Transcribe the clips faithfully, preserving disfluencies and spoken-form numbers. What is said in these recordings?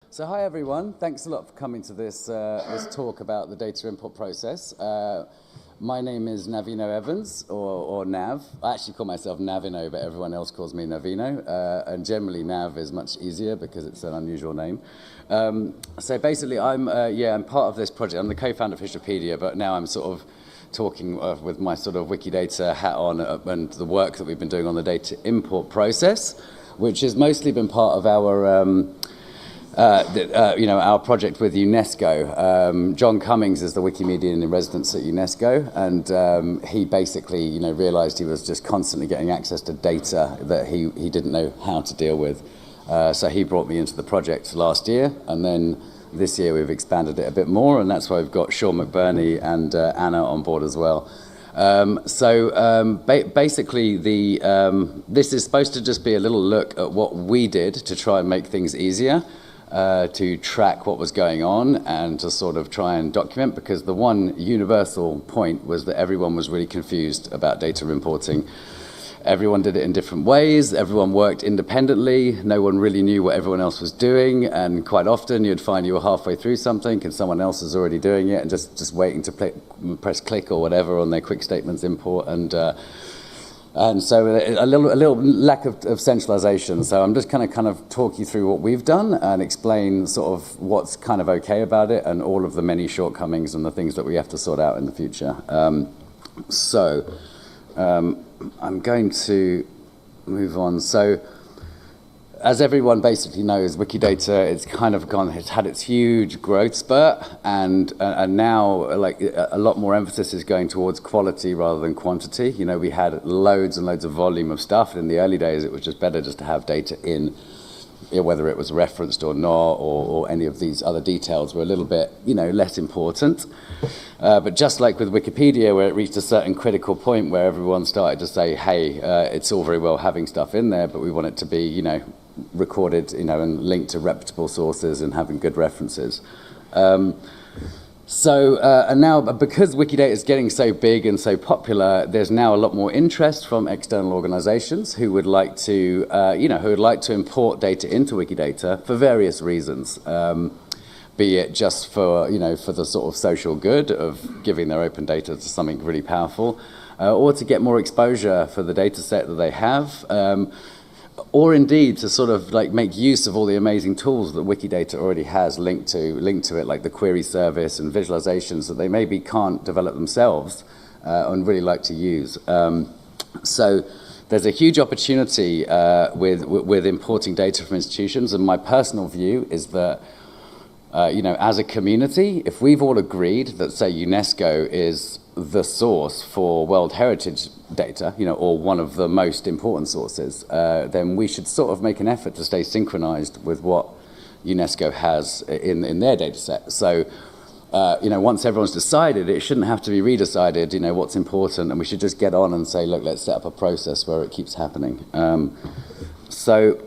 So hi everyone, thanks a lot for coming to this, uh, this talk about the data import process. Uh, my name is Navino Evans, or, or Nav. I actually call myself Navino, but everyone else calls me Navino. Uh, and generally Nav is much easier because it's an unusual name. Um, so basically I'm, uh, yeah, I'm part of this project. I'm the co-founder of Fisherpedia, but now I'm sort of talking uh, with my sort of Wikidata hat on uh, and the work that we've been doing on the data import process, which has mostly been part of our um, Uh, the, uh, you know, our project with UNESCO. Um, John Cummings is the Wikimedian in residence at UNESCO, and um, he basically, you know, realized he was just constantly getting access to data that he, he didn't know how to deal with. Uh, so he brought me into the project last year, and then this year we've expanded it a bit more, and that's why we've got Sean McBurney and uh, Anna on board as well. Um, so um, ba basically, the, um, this is supposed to just be a little look at what we did to try and make things easier. Uh, to track what was going on and to sort of try and document, because the one universal point was that everyone was really confused about data importing. Everyone did it in different ways, everyone worked independently, no one really knew what everyone else was doing, and quite often you'd find you were halfway through something and someone else was already doing it and just, just waiting to play, press click or whatever on their quick statements import. and. Uh, And so a little, a little lack of, of centralization. So I'm just kind of kind of talk you through what we've done and explain sort of what's kind of okay about it and all of the many shortcomings and the things that we have to sort out in the future. Um, so um, I'm going to move on. So as everyone basically knows, Wikidata, it's kind of gone, it's had its huge growth spurt, and uh, and now like a lot more emphasis is going towards quality rather than quantity. You know, we had loads and loads of volume of stuff, and in the early days it was just better just to have data in, whether it was referenced or not, or, or any of these other details were a little bit, you know, less important. Uh, but just like with Wikipedia, where it reached a certain critical point where everyone started to say, hey, uh, it's all very well having stuff in there, but we want it to be, you know, recorded, you know, and linked to reputable sources and having good references. Um, so, uh, and now, because Wikidata is getting so big and so popular, there's now a lot more interest from external organizations who would like to, uh, you know, who would like to import data into Wikidata for various reasons. Um, be it just for, you know, for the sort of social good of giving their open data to something really powerful, uh, or to get more exposure for the data set that they have. Um, Or indeed to sort of like make use of all the amazing tools that Wikidata already has linked to linked to it, like the query service and visualizations that they maybe can't develop themselves uh, and really like to use. Um, so there's a huge opportunity uh, with with importing data from institutions, and my personal view is that uh, you know, as a community, if we've all agreed that, say, UNESCO is the source for World Heritage data, you know, or one of the most important sources, uh, then we should sort of make an effort to stay synchronized with what UNESCO has in, in their data set. So, uh, you know, once everyone's decided, it shouldn't have to be redecided, you know, what's important, and we should just get on and say, look, let's set up a process where it keeps happening. Um, so,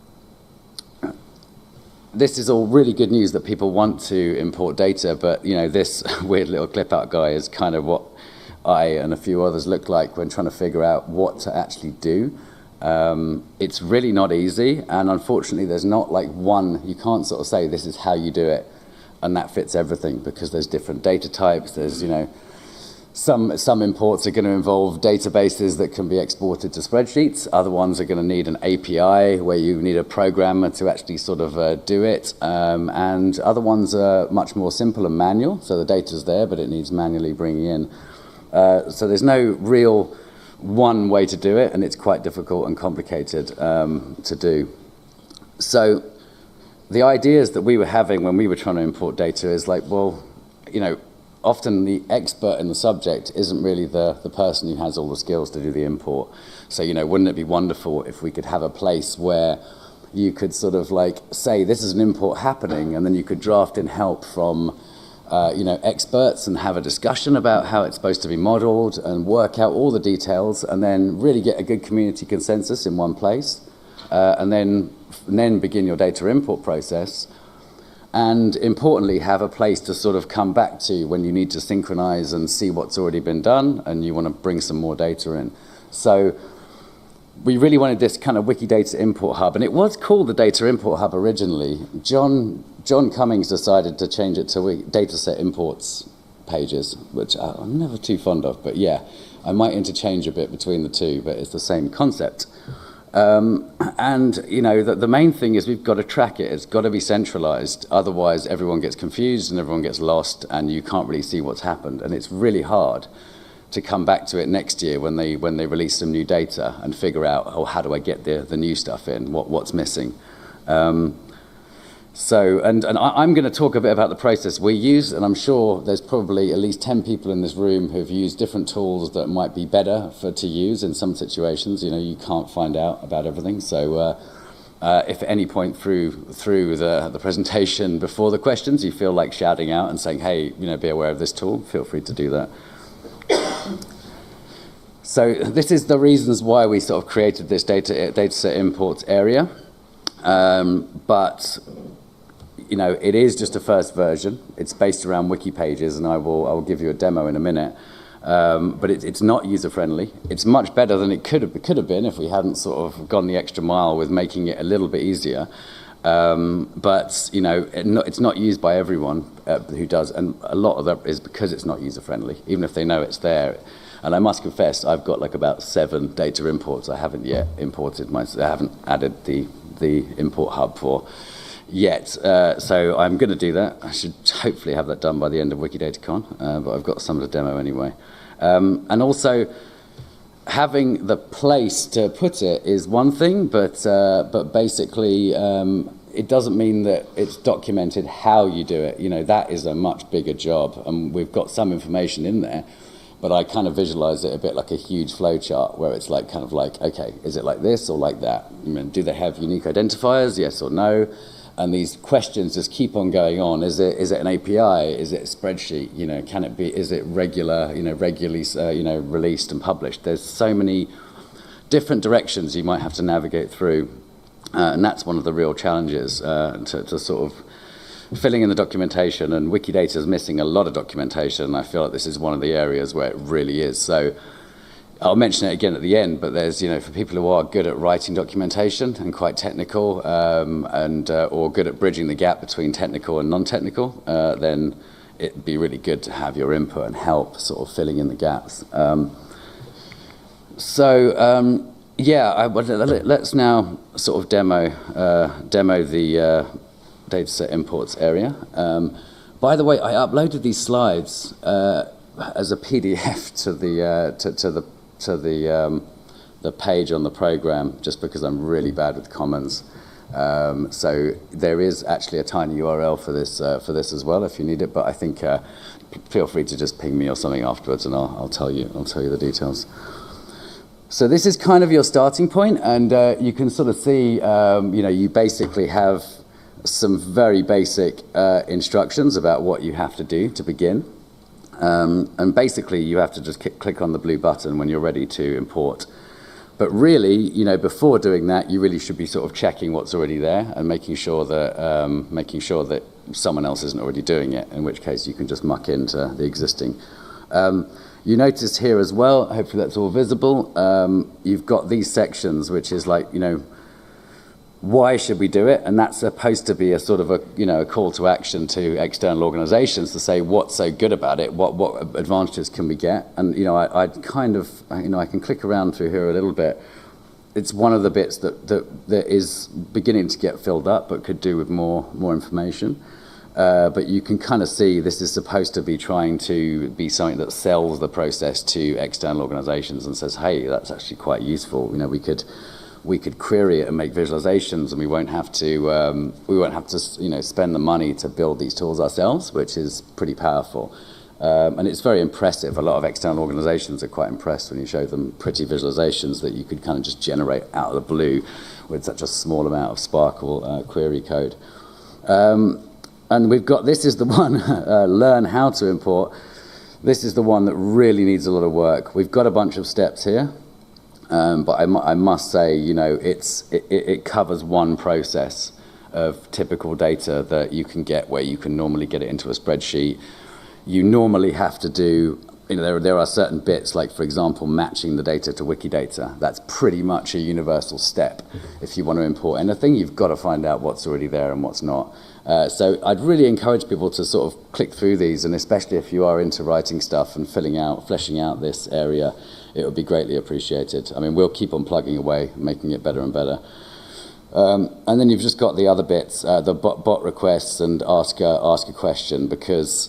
this is all really good news that people want to import data, but you know, this weird little clip out guy is kind of what I and a few others look like when trying to figure out what to actually do. Um, it's really not easy, and unfortunately there's not like one, you can't sort of say this is how you do it and that fits everything, because there's different data types. There's, you know, Some, some imports are going to involve databases that can be exported to spreadsheets. Other ones are going to need an A P I where you need a programmer to actually sort of uh, do it. Um, and other ones are much more simple and manual. So the data's there, but it needs manually bringing in. Uh, so there's no real one way to do it, and it's quite difficult and complicated um, to do. So the ideas that we were having when we were trying to import data is like, well, you know, often the expert in the subject isn't really the, the person who has all the skills to do the import. So, you know, wouldn't it be wonderful if we could have a place where you could sort of like say, this is an import happening, and then you could draft in help from, uh, you know, experts and have a discussion about how it's supposed to be modeled and work out all the details, and then really get a good community consensus in one place, uh, and then, and then begin your data import process. And importantly, have a place to sort of come back to when you need to synchronize and see what's already been done and you want to bring some more data in. So we really wanted this kind of Wikidata import hub, and it was called the Data Import Hub originally. John, John Cummings decided to change it to Dataset Imports pages, which I'm never too fond of, but yeah, I might interchange a bit between the two, but it's the same concept. Um, and, you know, the, the main thing is we've got to track it. It's got to be centralized. Otherwise, everyone gets confused and everyone gets lost, and you can't really see what's happened. And it's really hard to come back to it next year when they when they release some new data and figure out, oh, how do I get the, the new stuff in? What, what's missing? Um, So, and, and I, I'm going to talk a bit about the process we use, and I'm sure there's probably at least ten people in this room who've used different tools that might be better for to use in some situations. You know, you can't find out about everything. So uh, uh, if at any point through through the, the presentation before the questions you feel like shouting out and saying, hey, you know, be aware of this tool, feel free to do that. So this is the reasons why we sort of created this data dataset imports area. Um, but you know, it is just a first version. It's based around wiki pages, and I will I will give you a demo in a minute. Um, but it, it's not user friendly. It's much better than it could have could have been if we hadn't sort of gone the extra mile with making it a little bit easier. Um, but you know, it not, it's not used by everyone uh, who does, and a lot of that is because it's not user friendly, even if they know it's there. And I must confess, I've got like about seven data imports I haven't yet imported. My, I haven't added the the import hub for yet. Uh, so I'm going to do that. I should hopefully have that done by the end of WikiDataCon, uh, but I've got some of the demo anyway. Um, and also, having the place to put it is one thing, but uh, but basically um, it doesn't mean that it's documented how you do it. You know, that is a much bigger job, and we've got some information in there. But I kind of visualize it a bit like a huge flow chart where it's like kind of like, okay, is it like this or like that? I mean, do they have unique identifiers, yes or no? And these questions just keep on going on. Is it is it an A P I? Is it a spreadsheet? You know, can it be? Is it regular? You know, regularly uh, you know released and published? There's so many different directions you might have to navigate through, uh, and that's one of the real challenges uh, to, to sort of filling in the documentation. And Wikidata is missing a lot of documentation. I feel like this is one of the areas where it really is. So I'll mention it again at the end, but there's, you know, for people who are good at writing documentation and quite technical, um, and uh, or good at bridging the gap between technical and non-technical, uh, then it'd be really good to have your input and help sort of filling in the gaps. Um, so um, yeah, I, let's now sort of demo uh, demo the uh, dataset imports area. Um, by the way, I uploaded these slides uh, as a P D F to the uh, to, to the to the um, the page on the program, just because I'm really bad with Commons. Um, so there is actually a tiny U R L for this uh, for this as well if you need it. But I think uh, feel free to just ping me or something afterwards, and I'll, I'll tell you I'll tell you the details. So this is kind of your starting point, and uh, you can sort of see, um, you know, you basically have some very basic uh, instructions about what you have to do to begin. Um, and basically, you have to just click on the blue button when you're ready to import. But really, you know, before doing that, you really should be sort of checking what's already there and making sure that um, making sure that someone else isn't already doing it. In which case, you can just muck into the existing. Um, you notice here as well. Hopefully, that's all visible. Um, you've got these sections, which is like, you know, why should we do it? And that's supposed to be a sort of a, you know, a call to action to external organizations to say what's so good about it, what what advantages can we get? And, you know, I, I kind of, you know, I can click around through here a little bit. It's one of the bits that, that, that is beginning to get filled up, but could do with more, more information. Uh, but you can kind of see this is supposed to be trying to be something that sells the process to external organizations and says, hey, that's actually quite useful. You know, we could, we could query it and make visualizations, and we won't have to um, we won't have to you know spend the money to build these tools ourselves, which is pretty powerful. Um, and it's very impressive. A lot of external organizations are quite impressed when you show them pretty visualizations that you could kind of just generate out of the blue with such a small amount of Sparkle uh, query code. Um, and we've got, this is the one, uh, learn how to import. This is the one that really needs a lot of work. We've got a bunch of steps here. Um, but I, mu I must say, you know, it's, it, it covers one process of typical data that you can get where you can normally get it into a spreadsheet. You normally have to do you know, there, there are certain bits, like, for example, matching the data to Wikidata. That's pretty much a universal step. If you want to import anything, you've got to find out what's already there and what's not. Uh, so I'd really encourage people to sort of click through these, and especially if you are into writing stuff and filling out, fleshing out this area, it would be greatly appreciated. I mean, we'll keep on plugging away, making it better and better. Um, and then you've just got the other bits, uh, the bot, bot requests and ask a, ask a question, because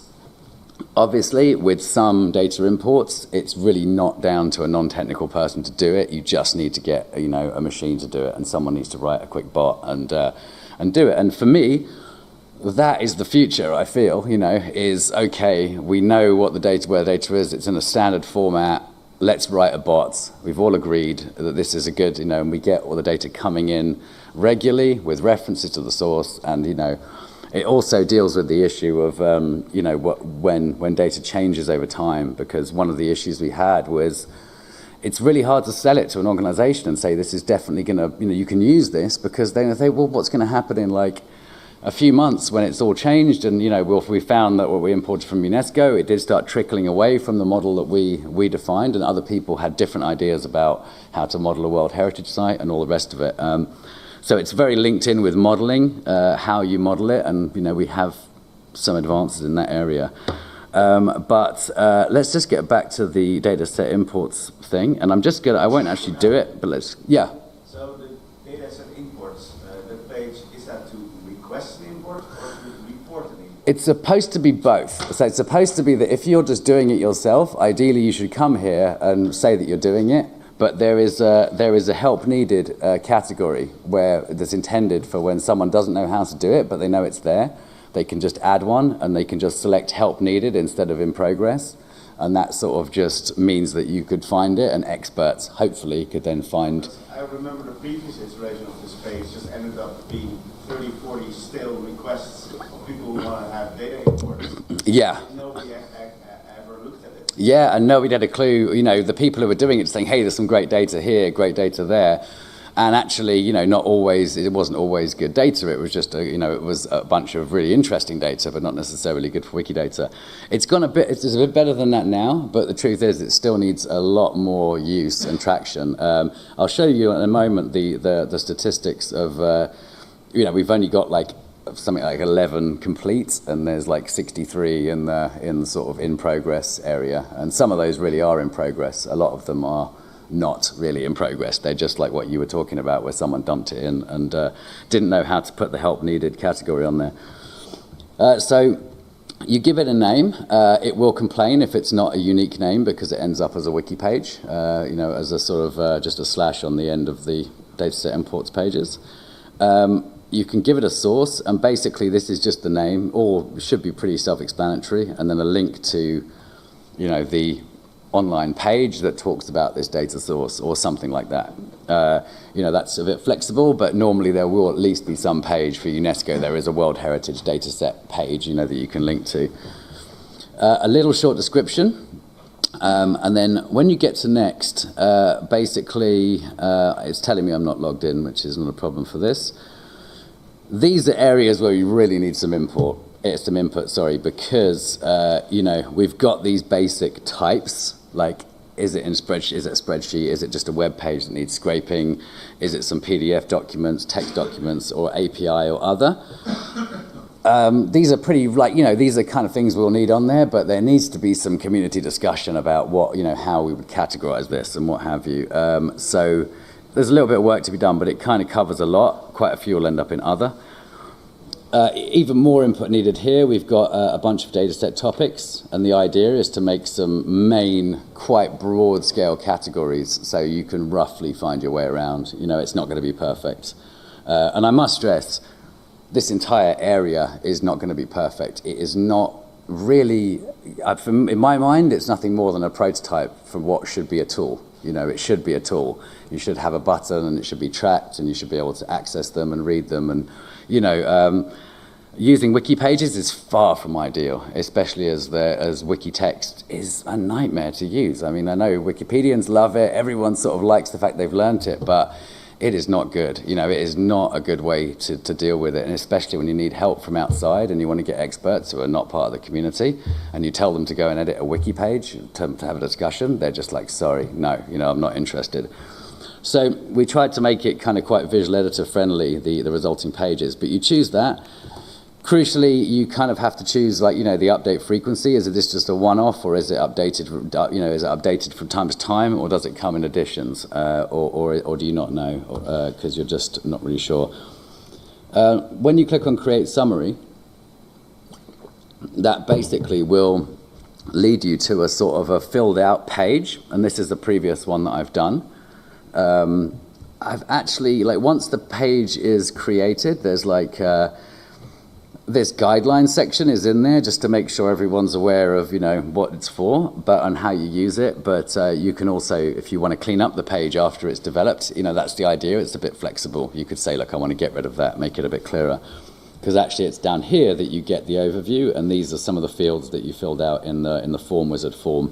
obviously with some data imports, it's really not down to a non-technical person to do it. You just need to get, you know, a machine to do it, and someone needs to write a quick bot and, uh, and do it. And for me, that is the future, I feel, you know, is, okay, we know what the data, where the data is, it's in a standard format, let's write a bot. We've all agreed that this is a good, you know, and we get all the data coming in regularly with references to the source, and, you know, it also deals with the issue of, um, you know, what, when, when data changes over time, because one of the issues we had was it's really hard to sell it to an organization and say this is definitely going to, you know, you can use this, because they're going to think, well, what's going to happen in like a few months when it's all changed? And, you know, well, we found that what we imported from UNESCO, it did start trickling away from the model that we, we defined, and other people had different ideas about how to model a World Heritage Site and all the rest of it. Um, so it's very linked in with modeling, uh, how you model it, and, you know, we have some advances in that area. Um, but uh, let's just get back to the data set imports thing, and I'm just gonna, I won't actually do it, but let's, yeah. So the data set imports, uh, that page, is that to request an import or to report an import? It's supposed to be both. So it's supposed to be that if you're just doing it yourself, ideally you should come here and say that you're doing it, but there is a, there is a help needed uh, category where that's intended for when someone doesn't know how to do it, but they know it's there. They can just add one, and they can just select help needed instead of in progress. And that sort of just means that you could find it, and experts hopefully could then find. I remember the previous iteration of this page just ended up being thirty, forty still requests of people who want to have data imports. Yeah. Nobody ever looked at it. Yeah, and nobody had a clue. You know, the people who were doing it saying, hey, there's some great data here, great data there. And actually, you know, not always, it wasn't always good data. It was just, a, you know, it was a bunch of really interesting data, but not necessarily good for Wikidata. It's gone a bit, it's a bit better than that now, but the truth is it still needs a lot more use and traction. Um, I'll show you in a moment the, the, the statistics of, uh, you know, we've only got like something like eleven complete, and there's like sixty-three in the, in the sort of in progress area. And some of those really are in progress. A lot of them are not really in progress. They're just like what you were talking about, where someone dumped it in and uh, didn't know how to put the help needed category on there. Uh, so you give it a name. Uh, it will complain if it's not a unique name, because it ends up as a wiki page, uh, you know, as a sort of uh, just a slash on the end of the dataset imports pages. Um, you can give it a source, and basically this is just the name, or should be pretty self-explanatory, and then a link to, you know, the online page that talks about this data source or something like that. Uh, you know, that's a bit flexible, but normally there will at least be some page for UNESCO. There is a World Heritage data set page, you know, that you can link to. Uh, a little short description. Um, and then when you get to next, uh, basically, uh, it's telling me I'm not logged in, which is not a problem for this. These are areas where you really need some import. It's some input, sorry, because, uh, you know, we've got these basic types, like, is it in spreadsheet, is it a spreadsheet, is it just a web page that needs scraping, is it some P D F documents, text documents, or A P I or other? Um, these are pretty, like, you know, these are kind of things we'll need on there, but there needs to be some community discussion about what, you know, how we would categorize this and what have you. Um, so there's a little bit of work to be done, but it kind of covers a lot. Quite a few will end up in other. Uh, even more input needed here. We've got uh, a bunch of data set topics, and the idea is to make some main, quite broad scale categories so you can roughly find your way around. You know, it's not going to be perfect. Uh, and I must stress, this entire area is not going to be perfect. It is not really, uh, from, in my mind, it's nothing more than a prototype for what should be a tool. You know, it should be a tool. You should have a button, and it should be tracked, and you should be able to access them and read them. And, you know, um, using wiki pages is far from ideal, especially as the as wiki text is a nightmare to use. I mean, I know Wikipedians love it. Everyone sort of likes the fact they've learned it, but it is not good. You know, it is not a good way to, to deal with it, and especially when you need help from outside and you want to get experts who are not part of the community, and you tell them to go and edit a wiki page to, to have a discussion, they're just like, sorry, no, you know, I'm not interested. So we tried to make it kind of quite visual editor friendly, the, the resulting pages, but you choose that. Crucially, you kind of have to choose, like, you know, the update frequency. Is it this just a one-off, or is it updated, you know, is it updated from time to time, or does it come in additions, uh, or, or, or do you not know, because uh, you're just not really sure? Uh, when you click on Create Summary, that basically will lead you to a sort of a filled-out page, and this is the previous one that I've done. Um, I've actually, like, once the page is created, there's like, uh, this guideline section is in there just to make sure everyone's aware of, you know, what it's for, but and how you use it. But uh, you can also, if you want to clean up the page after it's developed, you know, that's the idea. It's a bit flexible. You could say, look, I want to get rid of that, make it a bit clearer. Because actually it's down here that you get the overview, and these are some of the fields that you filled out in the in the form wizard form.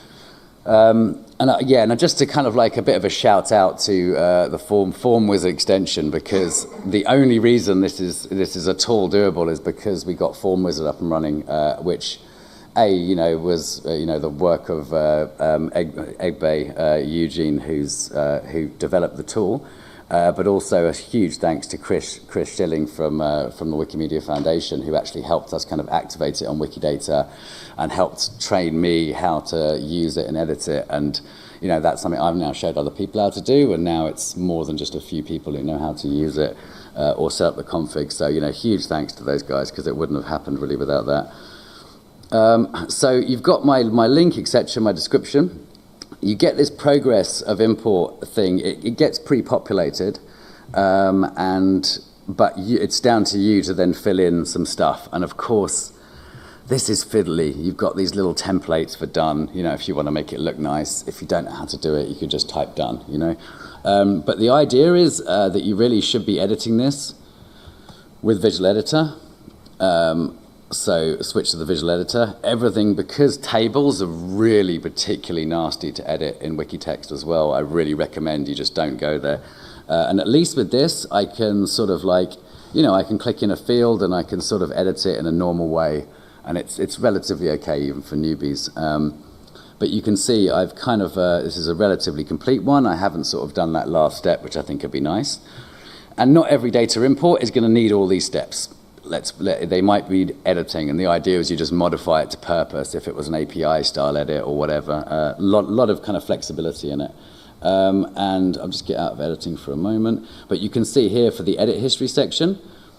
Um, and uh, yeah, and just to kind of like a bit of a shout out to uh, the form form wizard extension, because the only reason this is this is at all doable is because we got form wizard up and running, uh, which a you know was uh, you know the work of uh, um, Egg, Egbe uh, Eugene, who's uh, who developed the tool, uh, but also a huge thanks to Chris Chris Schilling from uh, from the Wikimedia Foundation, who actually helped us kind of activate it on Wikidata, and helped train me how to use it and edit it. And, you know, that's something I've now showed other people how to do, and now it's more than just a few people who know how to use it uh, or set up the config. So, you know, huge thanks to those guys, because it wouldn't have happened really without that. Um, so you've got my, my link, et cetera, my description. You get this progress of import thing. It, it gets pre-populated, um, and but you, it's down to you to then fill in some stuff. And, of course, this is fiddly. You've got these little templates for done, you know, if you want to make it look nice. If you don't know how to do it, you could just type done, you know. Um, but the idea is uh, that you really should be editing this with Visual Editor. Um, so switch to the Visual Editor. Everything, because tables are really particularly nasty to edit in Wikitext as well, I really recommend you just don't go there. Uh, and at least with this, I can sort of like, you know, I can click in a field and I can sort of edit it in a normal way. And it's it's relatively okay even for newbies. Um, but you can see I've kind of, uh, this is a relatively complete one. I haven't sort of done that last step, which I think would be nice. And not every data import is going to need all these steps. Let's, let, they might be editing, and the idea is you just modify it to purpose if it was an A P I style edit or whatever. A uh, lot, lot of kind of flexibility in it. Um, and I'll just get out of editing for a moment. But you can see here for the edit history section,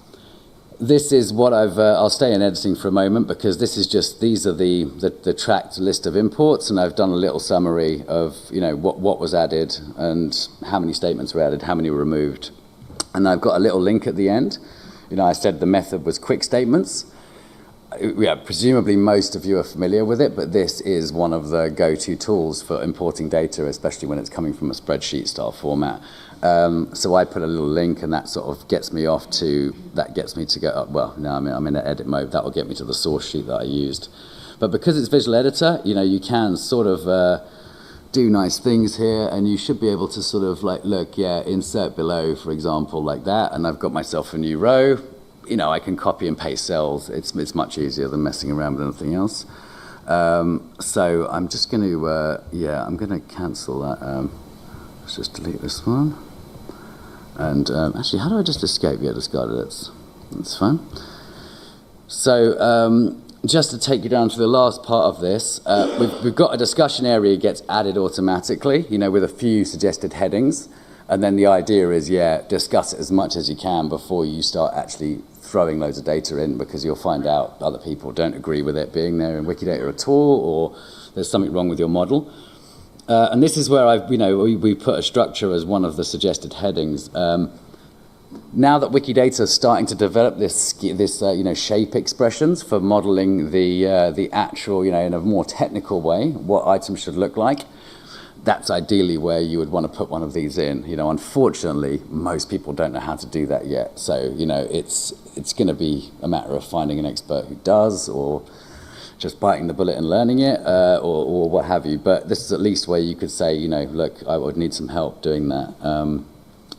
this is what I've, uh, I'll stay in editing for a moment, because this is just, these are the, the, the tracked list of imports, and I've done a little summary of, you know, what, what was added and how many statements were added, how many were removed. And I've got a little link at the end. You know, I said the method was quick statements. Yeah, presumably most of you are familiar with it, but this is one of the go-to tools for importing data, especially when it's coming from a spreadsheet style format. Um, so I put a little link, and that sort of gets me off to, that gets me to go up, well, now I'm in, I'm in edit mode, that will get me to the source sheet that I used. But because it's Visual Editor, you know, you can sort of uh, do nice things here, and you should be able to sort of like, look, yeah, insert below, for example, like that, and I've got myself a new row. You know, I can copy and paste cells. It's, it's much easier than messing around with anything else. Um, so I'm just going to, uh, yeah, I'm going to cancel that. Um, let's just delete this one. And um, actually, how do I just escape? Yeah, discarded it. That's fine. So um, just to take you down to the last part of this, uh, we've, we've got a discussion area gets added automatically, you know, with a few suggested headings. And then the idea is, yeah, discuss it as much as you can before you start actually throwing loads of data in, because you'll find out other people don't agree with it being there in Wikidata at all, or there's something wrong with your model. Uh, and this is where I've, you know, we, we put a structure as one of the suggested headings. Um, now that Wikidata is starting to develop this, this uh, you know, shape expressions for modeling the, uh, the actual, you know, in a more technical way, what items should look like, that's ideally where you would want to put one of these in. You know, unfortunately, most people don't know how to do that yet. So, you know, it's, it's going to be a matter of finding an expert who does, or just biting the bullet and learning it, uh, or, or what have you. But this is at least where you could say, you know, look, I would need some help doing that. Um,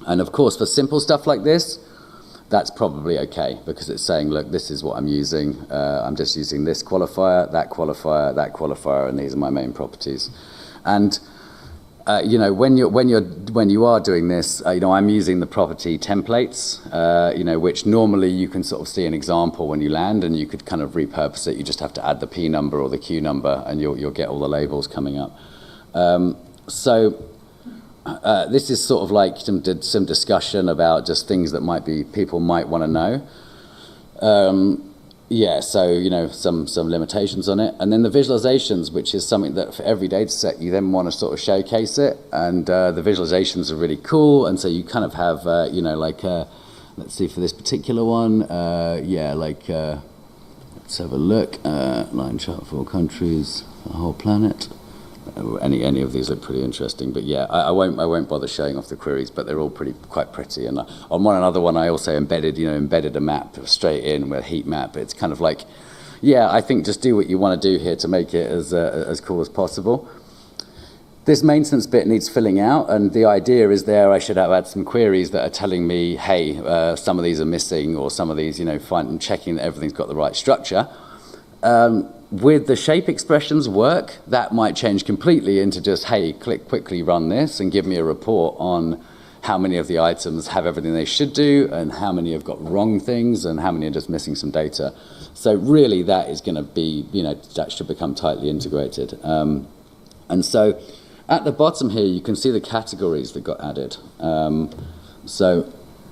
And of course, for simple stuff like this, that's probably okay, because it's saying, look, this is what I'm using. Uh, I'm just using this qualifier, that qualifier, that qualifier, and these are my main properties. And uh, you know, when you're when you're when you are doing this, uh, you know, I'm using the property templates, uh, you know, which normally you can sort of see an example when you land, and you could kind of repurpose it. You just have to add the P number or the Q number, and you'll you'll get all the labels coming up. Um, so. Uh, this is sort of like some, some discussion about just things that might be people might want to know. Um, yeah, so you know some some limitations on it, and then the visualizations, which is something that for every data set you then want to sort of showcase it, and uh, the visualizations are really cool, and so you kind of have uh, you know like uh, let's see for this particular one, uh, yeah, like uh, let's have a look, uh, line chart for all countries, the whole planet. Any any of these look pretty interesting, but yeah, I, I won't I won't bother showing off the queries, but they're all pretty quite pretty. And uh, on one another one, I also embedded you know embedded a map straight in with a heat map. It's kind of like, yeah, I think just do what you want to do here to make it as uh, as cool as possible. This maintenance bit needs filling out, and the idea is there I should have had some queries that are telling me, hey, uh, some of these are missing, or some of these, you know, find, checking that everything's got the right structure. Um, With the shape expressions work, that might change completely into just, hey, click quickly run this and give me a report on how many of the items have everything they should do and how many have got wrong things and how many are just missing some data. So really that is going to be, you know, that should become tightly integrated. Um, and so at the bottom here, you can see the categories that got added. Um, so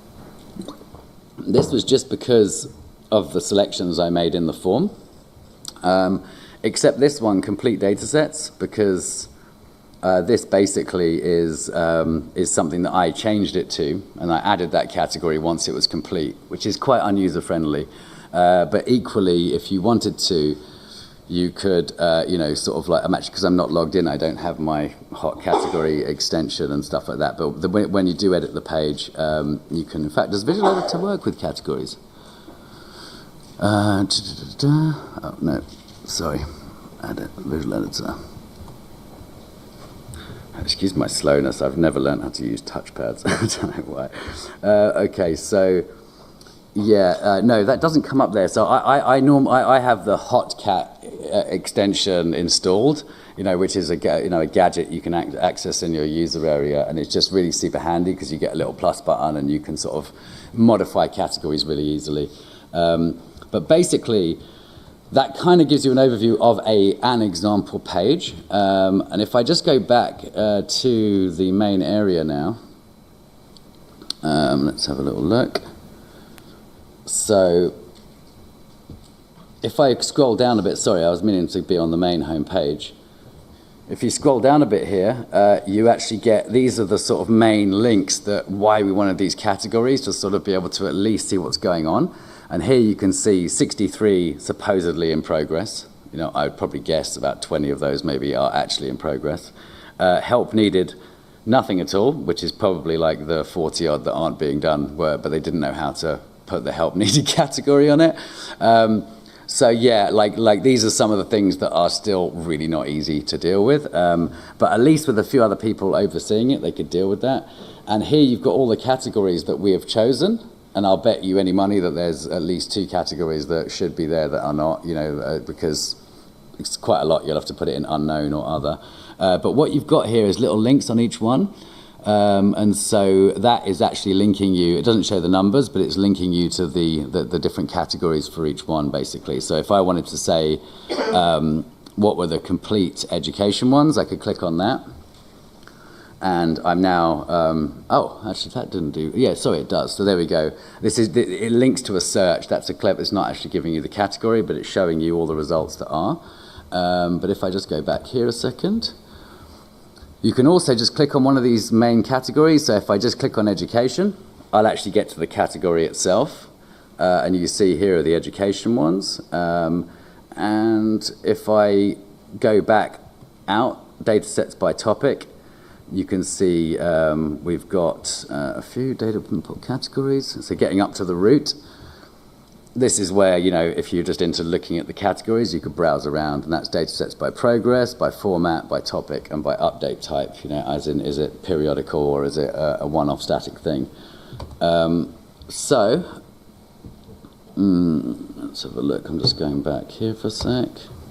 this was just because of the selections I made in the form. Um, except this one, complete data sets, because uh, this basically is, um, is something that I changed it to, and I added that category once it was complete, which is quite unuser-friendly. Uh, but equally, if you wanted to, you could, uh, you know, sort of like, I'm actually, because I'm not logged in, I don't have my hot category extension and stuff like that, but the, when you do edit the page, um, you can, in fact, does Visual Editor work with categories? Uh, da, da, da, da. Oh, no, sorry, edit, Visual Editor. Excuse my slowness, I've never learned how to use touchpads, I don't know why. Uh, okay, so, yeah, uh, no, that doesn't come up there. So I, I, I, norm, I, I have the Hotcat uh, extension installed, you know, which is a, you know, a gadget you can ac access in your user area, and it's just really super handy because you get a little plus button and you can sort of modify categories really easily. Um, But basically, that kind of gives you an overview of a, an example page. Um, and if I just go back uh, to the main area now, um, let's have a little look. So if I scroll down a bit, sorry, I was meaning to be on the main home page. If you scroll down a bit here, uh, you actually get, these are the sort of main links that why we wanted these categories, to sort of be able to at least see what's going on. And here you can see sixty-three supposedly in progress. You know, I would probably guess about twenty of those maybe are actually in progress. Uh, help needed, nothing at all, which is probably like the forty odd that aren't being done, were, but they didn't know how to put the help needed category on it. Um, so yeah, like, like these are some of the things that are still really not easy to deal with. Um, but at least with a few other people overseeing it, they could deal with that. And here you've got all the categories that we have chosen. And I'll bet you any money that there's at least two categories that should be there that are not, you know, uh, because it's quite a lot. You'll have to put it in unknown or other. Uh, but what you've got here is little links on each one. Um, and so that is actually linking you. It doesn't show the numbers, but it's linking you to the, the, the different categories for each one, basically. So if I wanted to say um, what were the complete education ones, I could click on that. And I'm now, um, oh, actually that didn't do, yeah, sorry, it does. So there we go. This is, it links to a search. That's a clever, it's not actually giving you the category, but it's showing you all the results that are. Um, but if I just go back here a second, you can also just click on one of these main categories. So if I just click on education, I'll actually get to the category itself. Uh, and you see here are the education ones. Um, and if I go back out, data sets by topic, you can see um, we've got uh, a few data input categories. So getting up to the root. this is where, you know, if you're just into looking at the categories, you could browse around, and that's data sets by progress, by format, by topic, and by update type, you know, as in, is it periodical or is it a, a one-off static thing? Um, so, mm, let's have a look. I'm just going back here for a sec.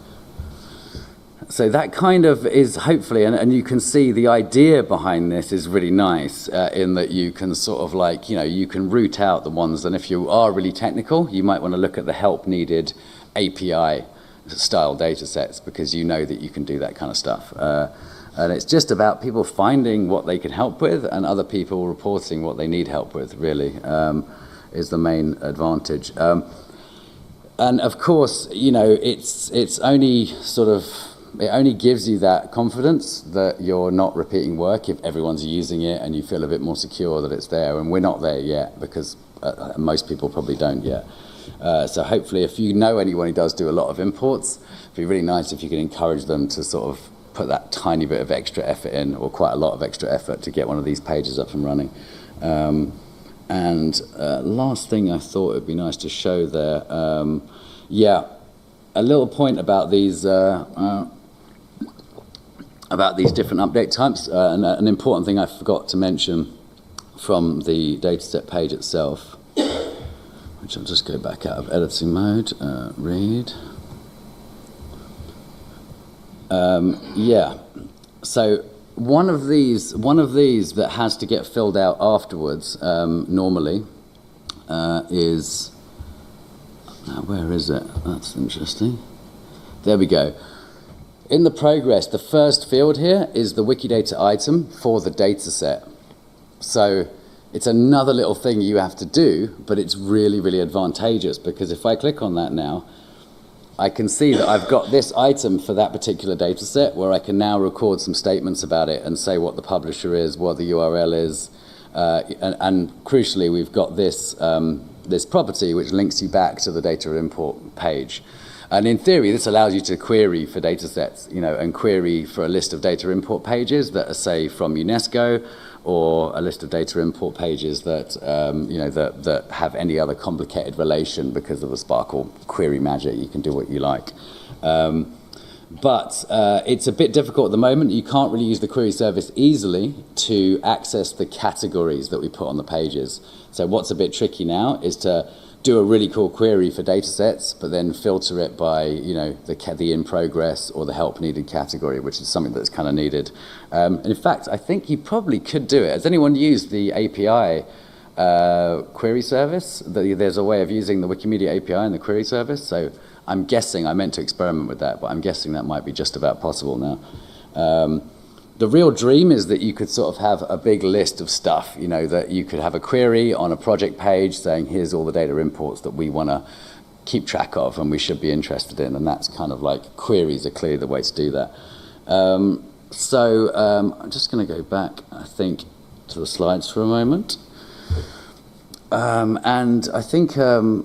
So that kind of is hopefully, and, and you can see the idea behind this is really nice uh, in that you can sort of like, you know, you can root out the ones, and if you are really technical, you might want to look at the help needed A P I style data sets, because you know that you can do that kind of stuff. Uh, and it's just about people finding what they can help with and other people reporting what they need help with, really, um, is the main advantage. Um, and of course, you know, it's it's only sort of, it only gives you that confidence that you're not repeating work if everyone's using it and you feel a bit more secure that it's there. And we're not there yet, because uh, most people probably don't yet. Uh, so hopefully, if you know anyone who does do a lot of imports, it'd be really nice if you can encourage them to sort of put that tiny bit of extra effort in, or quite a lot of extra effort, to get one of these pages up and running. Um, and uh, last thing I thought it'd be nice to show there, um, yeah, a little point about these uh, uh, about these different update types. Uh, and uh, an important thing I forgot to mention from the dataset page itself, which I'll just go back out of editing mode, uh, read. Um, yeah, so one of these, one of these that has to get filled out afterwards, um, normally, uh, is, uh, where is it? That's interesting. There we go. In the progress, the first field here is the Wikidata item for the data set. So it's another little thing you have to do, but it's really, really advantageous, because if I click on that now, I can see that I've got this item for that particular data set, where I can now record some statements about it and say what the publisher is, what the U R L is, uh, and, and crucially, we've got this, um, this property which links you back to the data import page. And in theory, this allows you to query for data sets, you know, and query for a list of data import pages that are, say, from UNESCO, or a list of data import pages that, um, you know, that, that have any other complicated relation because of the Sparkle query magic. You can do what you like. Um, but uh, it's a bit difficult at the moment. You can't really use the query service easily to access the categories that we put on the pages. So what's a bit tricky now is to do a really cool query for data sets, but then filter it by, you know, the, the in progress or the help needed category, which is something that's kind of needed. Um, and in fact, I think you probably could do it. Has anyone used the A P I uh, query service? The, there's a way of using the Wikimedia A P I in the query service. So I'm guessing, I meant to experiment with that, but I'm guessing that might be just about possible now. Um, The real dream is that you could sort of have a big list of stuff, you know, that you could have a query on a project page saying, here's all the data imports that we want to keep track of and we should be interested in. And that's kind of like, queries are clearly the way to do that. Um, so um, I'm just going to go back, I think, to the slides for a moment. Um, and I think... Um,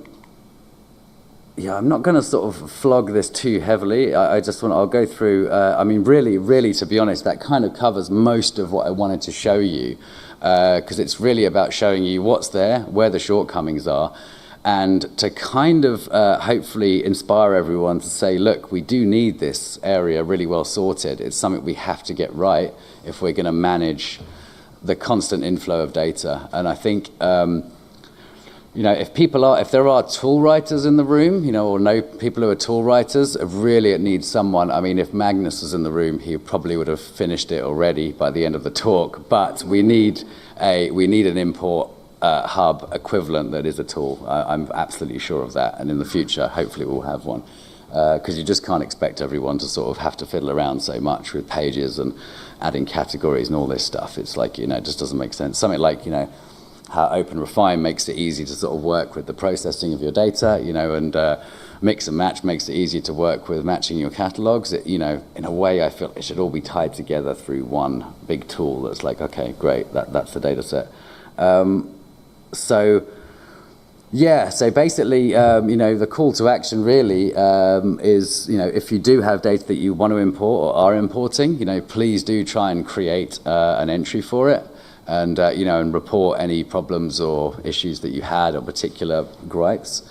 Yeah, I'm not going to sort of flog this too heavily. I, I just want, I'll go through, uh, I mean, really, really, to be honest, that kind of covers most of what I wanted to show you, because uh, it's really about showing you what's there, where the shortcomings are, and to kind of uh, hopefully inspire everyone to say, look, we do need this area really well sorted. It's something we have to get right if we're going to manage the constant inflow of data. And I think... Um, You know, if people are, if there are tool writers in the room, you know, or know people who are tool writers, really it needs someone. I mean, if Magnus was in the room, he probably would have finished it already by the end of the talk. But we need a, we need an import uh, hub equivalent that is a tool. Uh, I'm absolutely sure of that. And in the future, hopefully we'll have one. Because uh, you just can't expect everyone to sort of have to fiddle around so much with pages and adding categories and all this stuff. It's like, you know, it just doesn't make sense. Something like, you know, how OpenRefine makes it easy to sort of work with the processing of your data, you know, and uh, Mix and Match makes it easier to work with matching your catalogs. It, you know, in a way, I feel it should all be tied together through one big tool that's like, okay, great, that, that's the data set. Um, so, yeah, so basically, um, you know, the call to action really um, is, you know, if you do have data that you want to import or are importing, you know, please do try and create uh, an entry for it. And, uh, you know, and report any problems or issues that you had or particular gripes.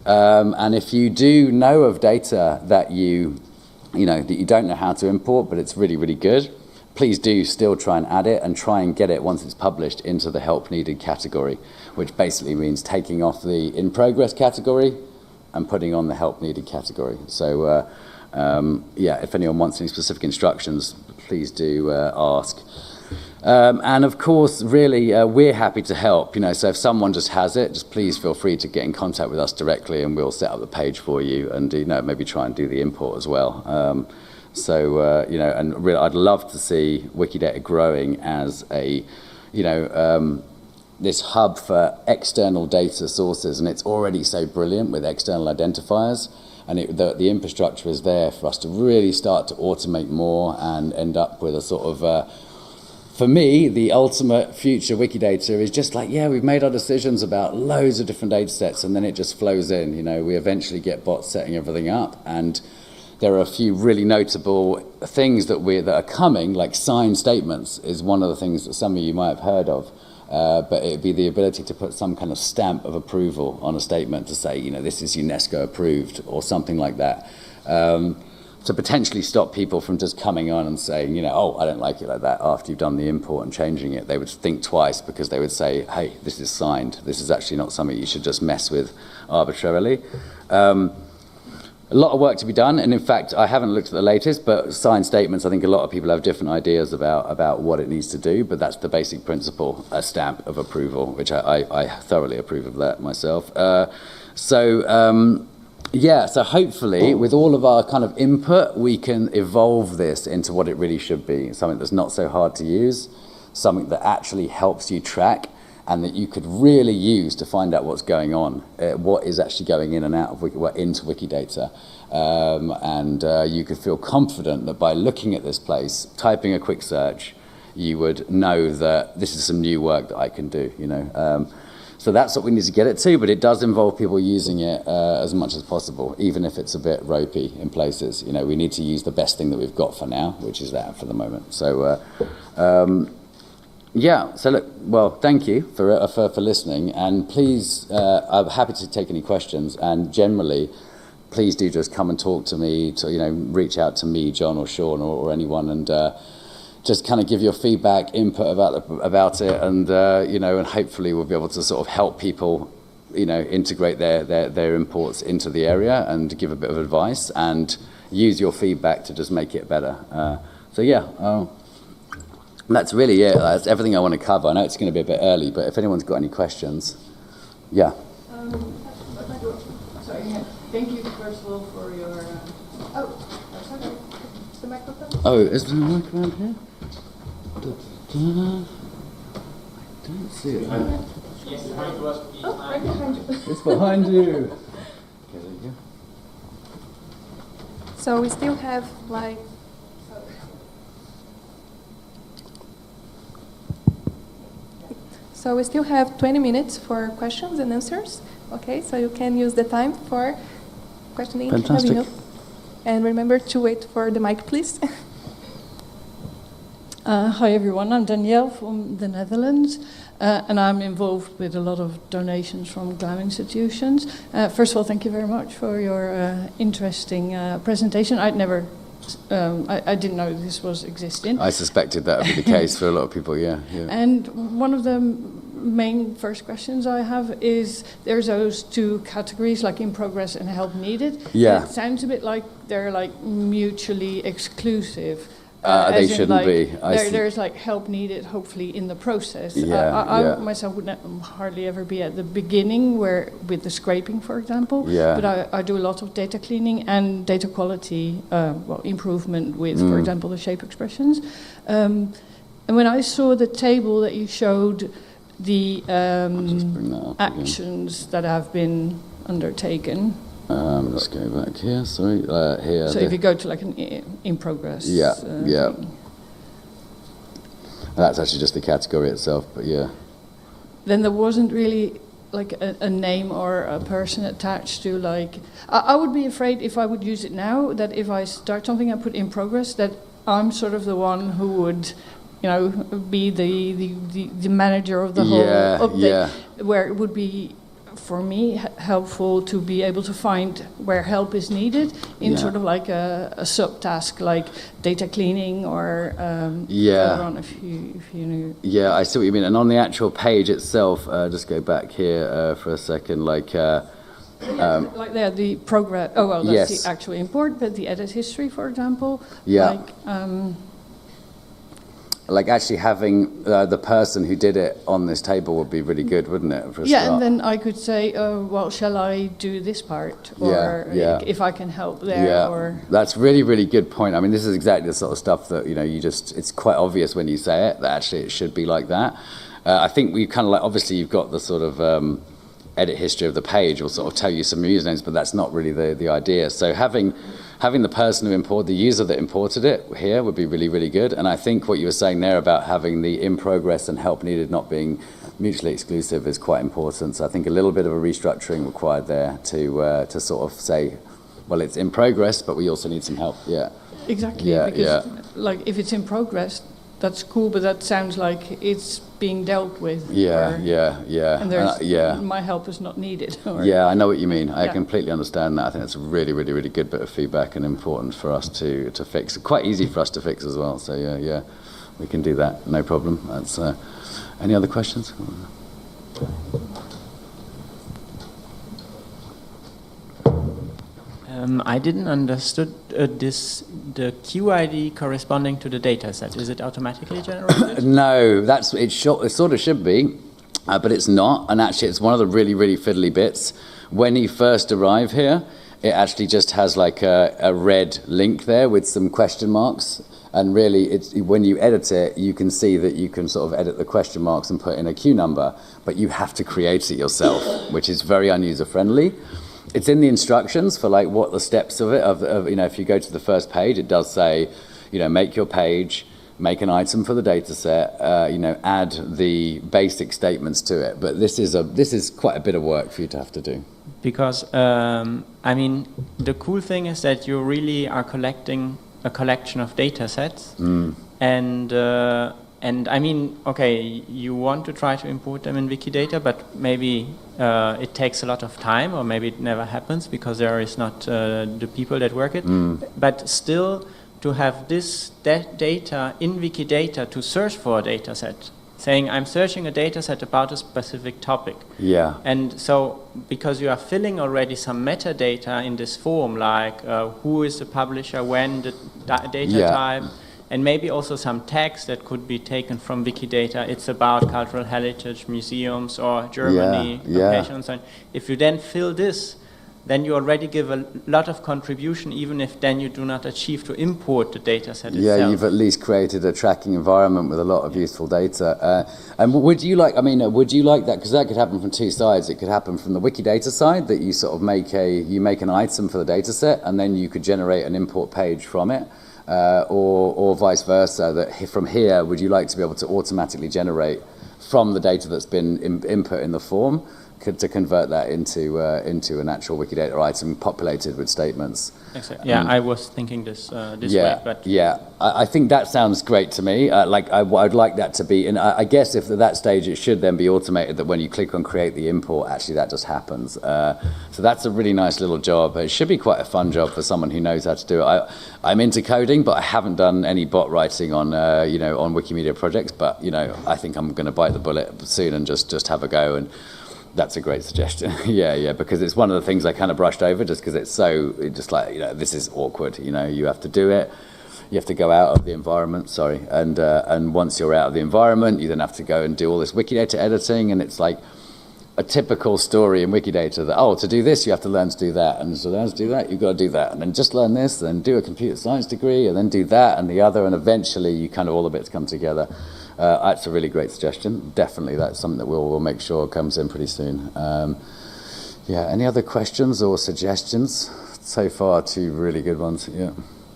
Um, and if you do know of data that you, you know, that you don't know how to import, but it's really, really good, please do still try and add it and try and get it once it's published into the help needed category, which basically means taking off the in progress category and putting on the help needed category. So uh, um, yeah, if anyone wants any specific instructions, please do uh, ask. Um, and of course, really, uh, we're happy to help. You know, so if someone just has it, just please feel free to get in contact with us directly, and we'll set up the page for you, and you know, maybe try and do the import as well. Um, so uh, you know, and really, I'd love to see Wikidata growing as a, you know, um, this hub for external data sources, and it's already so brilliant with external identifiers. And it, the, the infrastructure is there for us to really start to automate more and end up with a sort of uh, for me, the ultimate future Wikidata is just like, yeah, we've made our decisions about loads of different data sets, and then it just flows in. You know, we eventually get bots setting everything up, and there are a few really notable things that we that are coming, like signed statements is one of the things that some of you might have heard of. Uh, but it'd be the ability to put some kind of stamp of approval on a statement to say, you know, this is UNESCO approved or something like that. Um, to potentially stop people from just coming on and saying, you know, oh, I don't like it like that after you've done the import and changing it. They would think twice because they would say, hey, this is signed. This is actually not something you should just mess with arbitrarily. Um, a lot of work to be done. And in fact, I haven't looked at the latest, but signed statements, I think a lot of people have different ideas about, about what it needs to do, but that's the basic principle, a stamp of approval, which I, I, I thoroughly approve of that myself. Uh, so, um, Yeah, so hopefully with all of our kind of input, we can evolve this into what it really should be, something that's not so hard to use, something that actually helps you track and that you could really use to find out what's going on, uh, what is actually going in and out of Wiki, well, into Wikidata. Um, and uh, you could feel confident that by looking at this place, typing a quick search, you would know that this is some new work that I can do, you know. Um, So that's what we need to get it to, but it does involve people using it uh, as much as possible, even if it's a bit ropey in places. You know, we need to use the best thing that we've got for now, which is that for the moment. So, uh, um, yeah, so look, well, thank you for, uh, for, for listening, and please, uh, I'm happy to take any questions, and generally, please do just come and talk to me, to, you know, reach out to me, John or Sean or, or anyone, and uh, just kind of give your feedback, input about the, about it, and uh, you know, and hopefully we'll be able to sort of help people, you know, integrate their, their their imports into the area and give a bit of advice and use your feedback to just make it better. Uh, so yeah, uh, that's really it. That's everything I want to cover. I know it's going to be a bit early, but if anyone's got any questions, yeah. Um, sorry. Thank you first of all for your. Uh, oh, sorry. Is the microphone? Oh, is there a mic around here? Da, da, da. I don't see it. Yes, behind us. Oh, right behind you. It's behind you. Okay, there you go. So we still have like. So we still have twenty minutes for questions and answers. Okay, so you can use the time for questioning. Fantastic. And remember to wait for the mic, please. Uh, hi everyone, I'm Danielle from the Netherlands, uh, and I'm involved with a lot of donations from GLAM institutions. Uh, first of all, thank you very much for your uh, interesting uh, presentation. I'd never, um, I, I didn't know this was existing. I suspected that would be the case for a lot of people, yeah. yeah. And one of the main first questions I have is, there's those two categories, like in progress and help needed. Yeah. And it sounds a bit like they're like mutually exclusive. Uh, they as in, shouldn't like, be. I there, see. there's like help needed, hopefully, in the process. Yeah, I, I, yeah. I myself would not, hardly ever be at the beginning, where with the scraping, for example. Yeah. But I, I do a lot of data cleaning and data quality, uh, well, improvement with, Mm. for example, the shape expressions. Um, and when I saw the table that you showed, the I'll just bring that um, up again. actions that have been undertaken. Um, let's go back here, sorry, uh, here. So the- if you go to like an i- in progress. Yeah, uh, yeah. thing. That's actually just the category itself, but yeah. Then there wasn't really like a, a name or a person attached to like, I, I would be afraid if I would use it now, that if I start something I put in progress, that I'm sort of the one who would, you know, be the, the, the, the manager of the whole Yeah, update, yeah. where it would be for me, h- helpful to be able to find where help is needed in Yeah. sort of like a, a subtask like data cleaning or um, Yeah. further on if you if you knew. Yeah, I see what you mean. And on the actual page itself, uh, just go back here uh, for a second, like, uh, Um, like there, the progress. Oh well, that's Yes. the actual import, but the edit history, for example. Yeah. Like, um, like actually having uh, the person who did it on this table would be really good, wouldn't it? For a yeah, start? and then I could say, oh well, shall I do this part, or Yeah, yeah. if I can help there, Yeah, or that's really, really good point. I mean, this is exactly the sort of stuff that, you know, you just, it's quite obvious when you say it, that actually it should be like that. Uh, I think we kind of like, obviously you've got the sort of um, edit history of the page will sort of tell you some usernames, but that's not really the, the idea. So having having the person who imported, the user that imported it here would be really, really good. And I think what you were saying there about having the in progress and help needed not being mutually exclusive is quite important. So I think a little bit of a restructuring required there to uh, to sort of say, well, it's in progress, but we also need some help. Yeah. exactly Yeah, because yeah. like if it's in progress, that's cool, but that sounds like it's being dealt with. Yeah, or- yeah, yeah. And there's uh, yeah. my help is not needed. Or, Yeah, I know what you mean. I Yeah. completely understand that. I think that's a really, really, really good bit of feedback and important for us to, to fix. Quite easy for us to fix as well. So yeah, yeah, we can do that. No problem. That's. Uh, any other questions? Um, I didn't understood uh, this, the Q I D corresponding to the data set. Is it automatically generated? No, that's it. Short, it sort of should be, uh, but it's not. And actually, it's one of the really, really fiddly bits. When you first arrive here, it actually just has like a, a red link there with some question marks. And really, it's, when you edit it, you can see that you can sort of edit the question marks and put in a queue number, but you have to create it yourself, which is very unuser friendly. It's in the instructions for like what the steps of it, of, of, you know, if you go to the first page, it does say, you know, make your page, make an item for the data set, uh, you know, add the basic statements to it. But this is a this is quite a bit of work for you to have to do. Because, um, I mean, the cool thing is that you really are collecting a collection of data sets. Mm. And, uh, and I mean, okay, you want to try to import them in Wikidata, but maybe uh, it takes a lot of time, or maybe it never happens because there is not uh, the people that work it. Mm. But still, to have this da data in Wikidata to search for a data set, saying I'm searching a data set about a specific topic. Yeah. And so, because you are filling already some metadata in this form, like uh, who is the publisher, when, the da data Yeah. type, and maybe also some tags that could be taken from Wikidata. It's about cultural heritage, museums, or Germany, Yeah, yeah. location, and so on. If you then fill this, then you already give a lot of contribution, even if then you do not achieve to import the data set Yeah, itself. you've at least created a tracking environment with a lot of useful data. Uh, and would you like, I mean, uh, would you like that? Because that could happen from two sides. It could happen from the Wikidata side, that you sort of make a, you make an item for the data set, and then you could generate an import page from it. Uh, or, or vice versa, that he- from here, would you like to be able to automatically generate from the data that's been in, input in the form, could, to convert that into, uh, into an actual Wikidata item populated with statements? Exactly. Yeah, Um, I was thinking this uh, this yeah, way, but yeah, I, I think that sounds great to me. Uh, like I, I'd like that to be, and I, I guess if at that stage it should then be automated that when you click on create the import, actually that just happens. Uh, so that's a really nice little job. It should be quite a fun job for someone who knows how to do it. I, I'm into coding, but I haven't done any bot writing on, uh, you know, on Wikimedia projects. But you know, I think I'm going to bite the bullet soon and just just have a go. And that's a great suggestion. yeah, yeah, because it's one of the things I kind of brushed over just because it's so, it just like, you know, this is awkward, you know, you have to do it. You have to go out of the environment, sorry, and uh, and once you're out of the environment, you then have to go and do all this Wikidata editing, and it's like a typical story in Wikidata that, oh, to do this, you have to learn to do that, and to learn to do that, you've got to do that, and then just learn this, then do a computer science degree, and then do that and the other, and eventually you kind of all the bits come together. Uh, that's a really great suggestion. Definitely, that's something that we'll, we'll make sure comes in pretty soon. Um, yeah, any other questions or suggestions? So far, two really good ones, yeah.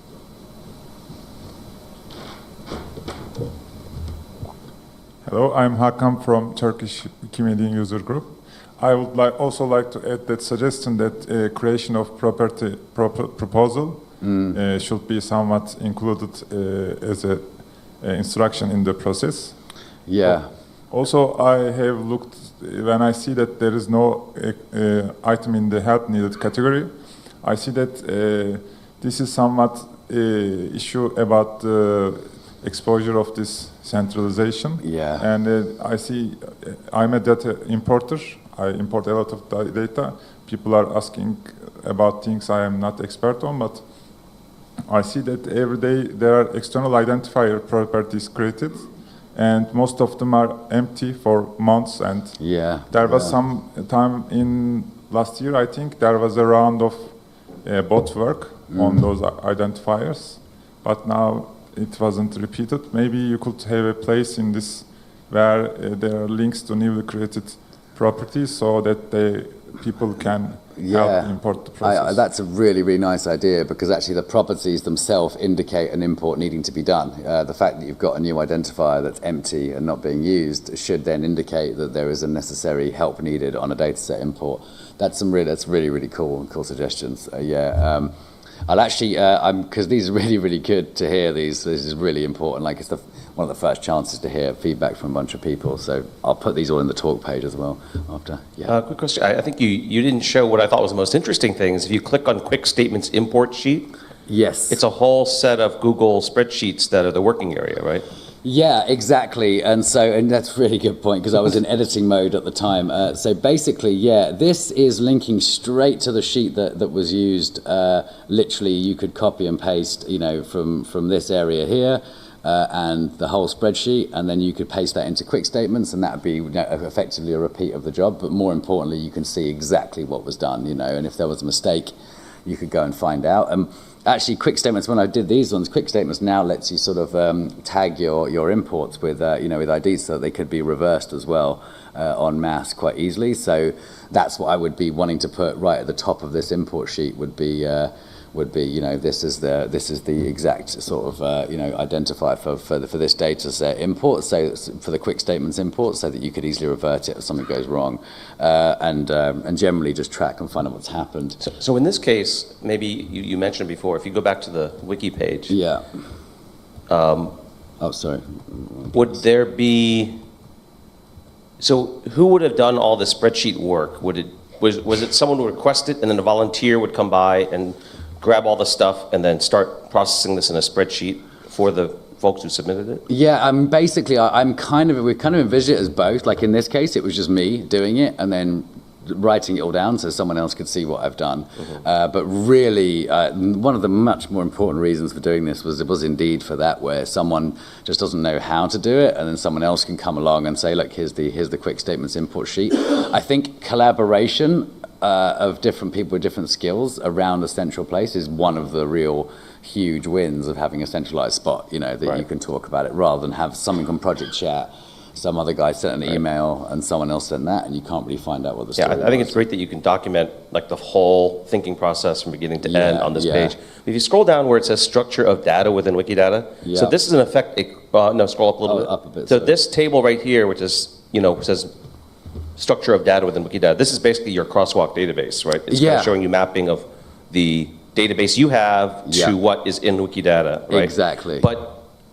Hello, I'm Hakan from Turkish Wikimedia User Group. I would like also like to add that suggestion that uh, creation of property prop proposal Mm. uh, should be somewhat included uh, as a uh, instruction in the process. Yeah, Also, I have looked, when I see that there is no uh, uh, item in the help needed category, I see that uh, this is somewhat uh, issue about the exposure of this centralization. Yeah. And uh, I see, uh, I'm a data importer. I import a lot of da- data. People are asking about things I am not expert on, but I see that every day there are external identifier properties created, and most of them are empty for months. And Yeah. there was yeah. some time in last year, I think, there was a round of uh, bot work Mm. on those i- identifiers, but now it wasn't repeated. Maybe you could have a place in this where uh, there are links to newly created properties so that they, people can help import the process. I, I, that's a really, really nice idea, because actually the properties themselves indicate an import needing to be done. Uh, the fact that you've got a new identifier that's empty and not being used should then indicate that there is a necessary help needed on a dataset import. That's some really, that's really, really cool, cool suggestions. Uh, yeah. Um, I'll actually, uh, I'm because these are really, really good to hear. These, this is really important. Like it's the one of the first chances to hear feedback from a bunch of people. So I'll put these all in the talk page as well after. Yeah. Uh, quick question. I, I think you, you didn't show what I thought was the most interesting thing is if you click on Quick Statements Import Sheet, Yes. it's a whole set of Google spreadsheets that are the working area, right? Yeah, exactly. And so, and that's a really good point, because I was in editing mode at the time. Uh, so basically, yeah, this is linking straight to the sheet that, that was used. Uh, literally, you could copy and paste, you know, from, from this area here uh, and the whole spreadsheet, and then you could paste that into quick statements, and that would be, you know, effectively a repeat of the job. But more importantly, you can see exactly what was done, you know, and if there was a mistake, you could go and find out. Um, actually, quick statements, when I did these ones, quick statements now lets you sort of um, tag your, your imports with, uh, you know, with I Ds so that they could be reversed as well uh, en masse quite easily. So that's what I would be wanting to put right at the top of this import sheet would be, uh, would be, you know, this is the this is the exact sort of, uh, you know, identifier for for, the, for this data set import, so for the quick statements import, so that you could easily revert it if something goes wrong, uh, and um, and generally just track and find out what's happened. So, so in this case, maybe you, you mentioned before, if you go back to the wiki page, Yeah. Um, oh, sorry. would there be, so who would have done all the spreadsheet work? Would it, was, was it someone who requested and then a volunteer would come by and grab all the stuff and then start processing this in a spreadsheet for the folks who submitted it? Yeah, um, basically, I, I'm kind of, we kind of envision it as both. Like in this case, it was just me doing it and then writing it all down so someone else could see what I've done. Mm-hmm. uh, but really, uh, one of the much more important reasons for doing this was it was indeed for that, where someone just doesn't know how to do it, and then someone else can come along and say, look, here's the here's the quick statements import sheet. I think collaboration uh, of different people with different skills around a central place is one of the real huge wins of having a centralized spot, you know, that right. you can talk about it rather than have something on Project Chat. Some other guy sent an right. email and someone else sent that, and you can't really find out what the story Yeah, I, I think was. it's great that you can document like the whole thinking process from beginning to Yeah, end on this yeah. page. If you scroll down where it says structure of data within Wikidata, Yeah. so this is in effect, a, uh, no, scroll up a little Oh, bit. up a bit, so sorry. this table right here, which is, you know, says structure of data within Wikidata, this is basically your crosswalk database, right? It's kind Yeah. of showing you mapping of the database you have to Yeah. what is in Wikidata, right? Exactly. But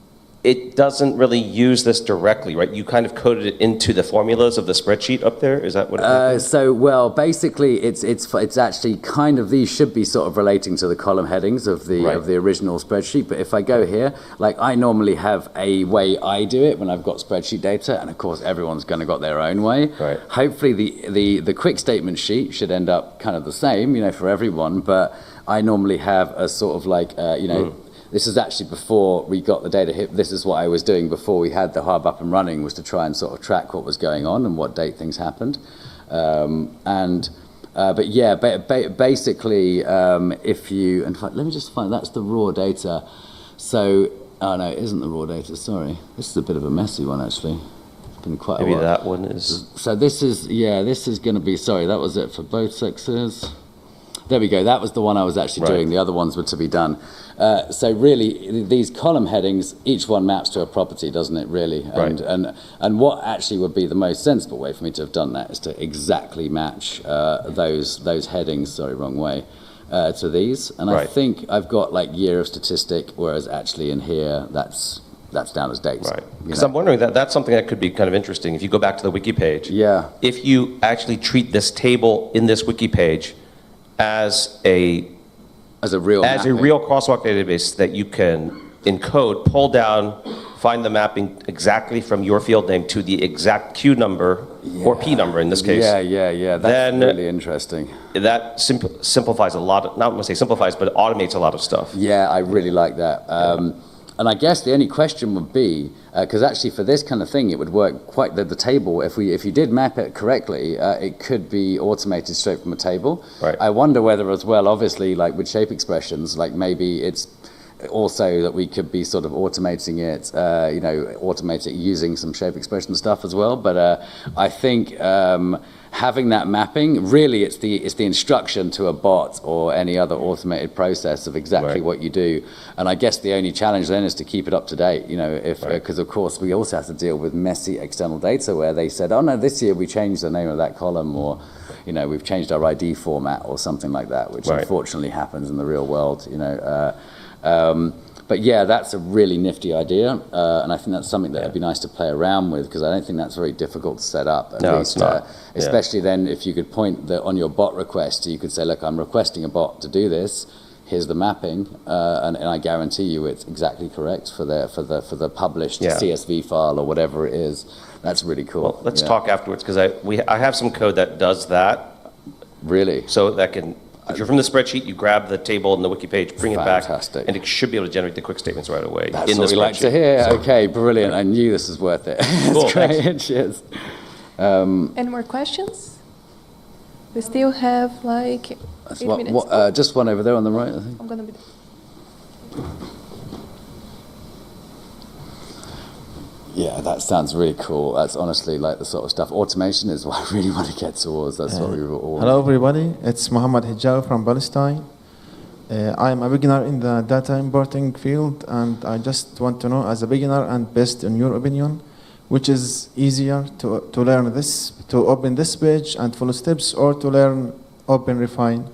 it doesn't really use this directly, right? You kind of coded it into the formulas of the spreadsheet up there. Is that what it Uh, so, well, basically, it's it's it's actually kind of, these should be sort of relating to the column headings of the Right. of the original spreadsheet. But if I go here, like I normally have a way I do it when I've got spreadsheet data, and of course everyone's going to got their own way. Right. Hopefully, the the the quick statement sheet should end up kind of the same, you know, for everyone. But I normally have a sort of like, uh, you know. Mm. This is actually before we got the data hit. This is what I was doing before we had the hub up and running, was to try and sort of track what was going on and what date things happened. Um, and uh, but yeah, ba ba basically, um, if you, in fact, let me just find, that's the raw data. So, oh no, it isn't the raw data, sorry. This is a bit of a messy one, actually. It's been quite Maybe a while. that one is. So this is, yeah, this is going to be, sorry, that was it for both sexes. There we go, that was the one I was actually Right. doing. The other ones were to be done. Uh, so really, these column headings, each one maps to a property, doesn't it, really? And, Right. and, and what actually would be the most sensible way for me to have done that is to exactly match uh, those, those headings, sorry, wrong way, uh, to these. And I Right. think I've got like year of statistic, whereas actually in here, that's that's down as dates. Right. you Because know. I'm wondering that that's something that could be kind of interesting. If you go back to the wiki page, Yeah. if you actually treat this table in this wiki page as a As a real as a mapping. real crosswalk database that you can encode, pull down, find the mapping exactly from your field name to the exact Q number or P number in this case. Yeah, yeah, yeah. That's Then- really interesting. That simpl- simplifies a lot. Of, not want to say simplifies, but automates a lot of stuff. Yeah, I really like that. Um, and I guess the only question would be, because actually for this kind of thing, it would work quite the, the table. If we if you did map it correctly, uh, it could be automated straight from a table. Right. I wonder whether as well, obviously, like with shape expressions, like maybe it's also that we could be sort of automating it, uh, you know, automate it using some shape expression stuff as well. But uh, I think um, having that mapping, really it's the it's the instruction to a bot or any other automated process of exactly Right. what you do. And I guess the only challenge then is to keep it up to date, you know, if because Right. of course we also have to deal with messy external data where they said, oh no, this year we changed the name of that column, or you know, we've changed our I D format or something like that, which Right. unfortunately happens in the real world, you know. Uh, um, but yeah, that's a really nifty idea, uh, and I think that's something that would be nice to play around with, because I don't think that's very difficult to set up. At No, least, it's not. Uh, Yeah. especially then if you could point the, on your bot request, you could say, look, I'm requesting a bot to do this. Here's the mapping, uh, and, and I guarantee you it's exactly correct for the for the for the published Yeah. C S V file or whatever it is. That's really cool. Well, let's Yeah. talk afterwards because I we I have some code that does that. Really. So that can, if you're from the spreadsheet, you grab the table in the wiki page, bring it back, Fantastic. and it should be able to generate the quick statements right away That's in what the we like to spreadsheet. hear. Okay, brilliant. I knew this was worth it. Cool, That's great. Cheers. Any more questions? We still have like That's eight what- minutes. what, uh, just one over there on the right, I think. I'm gonna be. Yeah, that sounds really cool. That's honestly like the sort of stuff. Automation is what I really want to get towards. That's what we were all. Hello everybody, it's Mohammed Hijab from Palestine. Uh, I am a beginner in the data importing field, and I just want to know, as a beginner and based on your opinion, which is easier to, to learn this, to open this page and follow steps, or to learn Open Refine?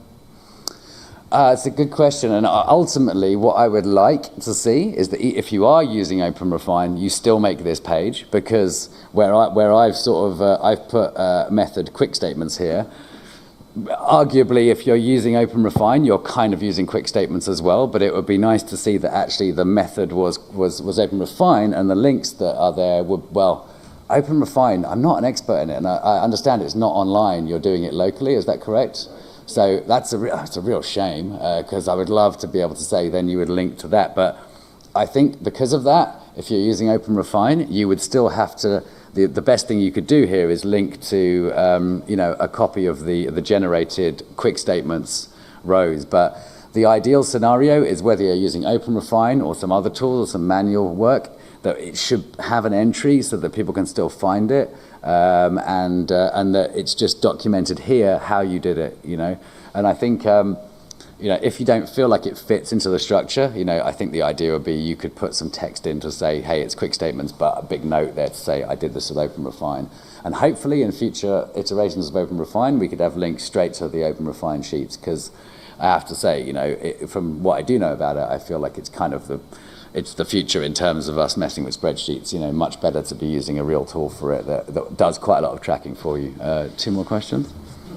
Uh, it's a good question, and uh, ultimately, what I would like to see is that i- if you are using Open Refine, you still make this page, because where I where I've sort of uh, I've put uh, method quick statements here. Arguably, if you're using Open Refine, you're kind of using quick statements as well. But it would be nice to see that actually the method was was was Open Refine, and the links that are there would well. Open Refine, I'm not an expert in it, and I, I understand it's not online. You're doing it locally. Is that correct? So that's a re- that's a real shame, because I would love to be able to say then you would link to that. But I think because of that, if you're using Open Refine, you would still have to. The, the best thing you could do here is link to um, you know, a copy of the the generated quick statements rows. But the ideal scenario is whether you're using Open Refine or some other tool or some manual work, that it should have an entry so that people can still find it, um, and uh, and that it's just documented here how you did it, you know. And I think um, you know, if you don't feel like it fits into the structure, you know, I think the idea would be you could put some text in to say, hey, it's quick statements, but a big note there to say I did this with Open Refine. And hopefully in future iterations of Open Refine, we could have links straight to the Open Refine sheets, because I have to say, you know, it, from what I do know about it, I feel like it's kind of the it's the future in terms of us messing with spreadsheets. You know, much better to be using a real tool for it that, that does quite a lot of tracking for you. Uh, two more questions?